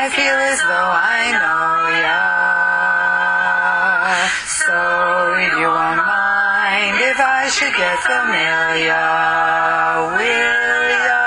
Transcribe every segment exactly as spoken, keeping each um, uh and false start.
I feel as though I know ya. So if you won't mind if I should get familiar, will ya?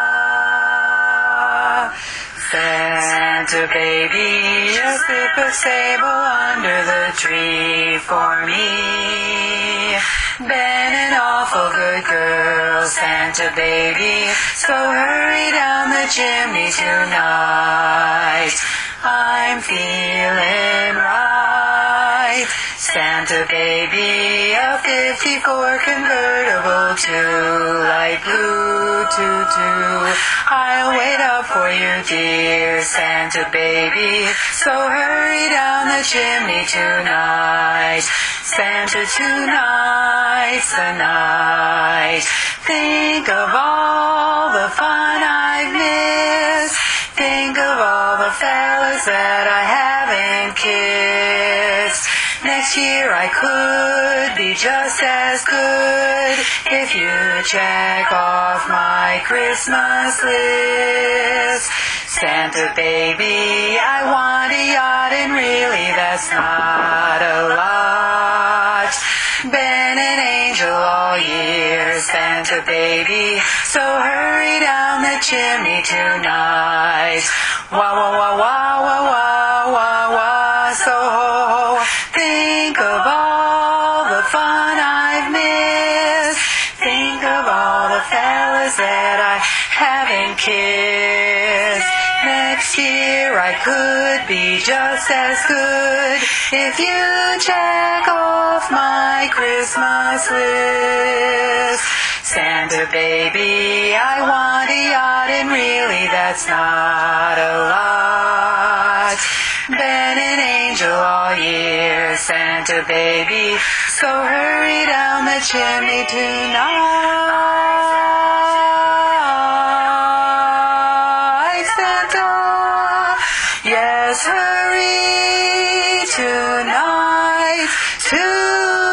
Santa baby, just slip a sable under the tree for me. Been an awful good girl, Santa baby, so hurry down the chimney tonight. I'm feeling right. Santa baby, a fifty-four convertible to light blue tutu. I'll wait up for you, dear Santa baby, so hurry down the chimney tonight. Santa, tonight's the night. Think of all the fun I've missed. Think of all the fellas that I haven't kissed. Next year I could be just as good if you check off my Christmas list. Santa baby, I want a yacht, and really that's not a lot. Been an angel all year, Santa baby, so hurry down the chimney tonight. Wah, wah, wah, wah, wah, wah, wah, wah, so ho, ho. Think of all the fun I've missed. Think of all the fellas that I haven't kissed. Next year I could be just as good if you check off my Christmas list. Santa baby, I want a yacht, and really that's not a lot. Been an angel all year, Santa baby, so hurry down the chimney tonight. Santa, yes, hurry tonight, tonight.